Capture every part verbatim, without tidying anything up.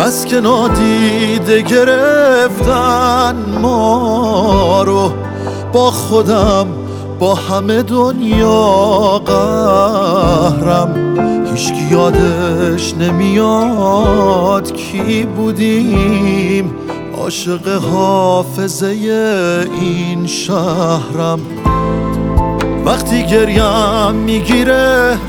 بس که نادیده گرفتن ما رو، با خودم با همه دنیا قهرم. هیچکی یادش نمیاد کی بودیم، عاشق حافظه این شهرم. وقتی گریم میگیره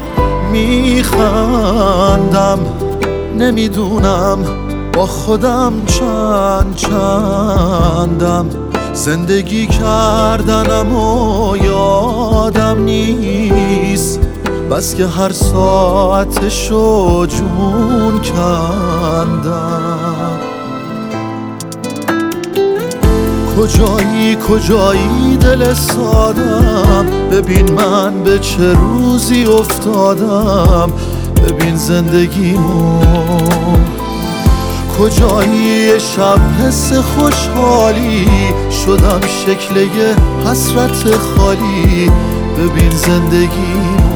میخندم، نمیدونم با خودم چند چندم. زندگی کردنم و یادم نیست، بس که هر ساعتشو جون کندم. کجایی کجایی دل سادم، ببین من به چه روزی افتادم، ببین زندگیمو. کجایی شب حس خوشحالی، شدم شکل یه حسرت خالی، ببین زندگیمو.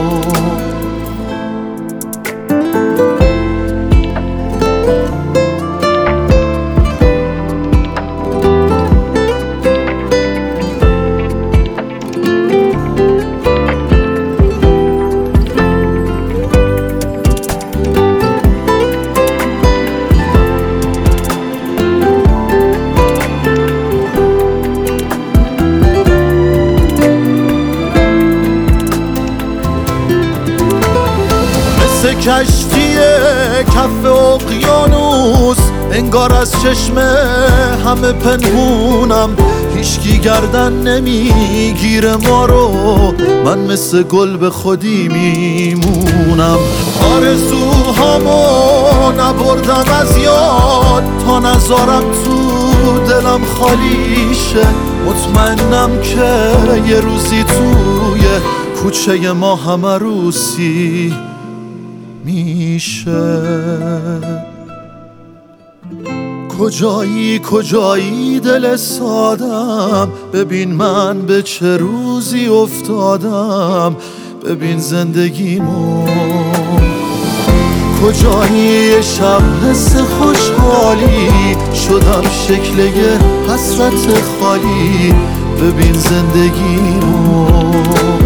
مثل کشتی کف اقیانوس، انگار از چشم همه پنهونم. هیچکی گردن نمیگیره ما رو، من مثل گل به خودی میمونم. آرزوهامو نبردم از یاد، تا نذارم تو دلم خالی شه. مطمئنم که یه روزی توی کوچه ما هم عروسی میشه. کجایی کجایی دل سادم، ببین من به چه روزی افتادم، ببین زندگیمو. کجایی شب حس خوشحالی، شدم شکل یه حسرت خالی، ببین زندگیمو.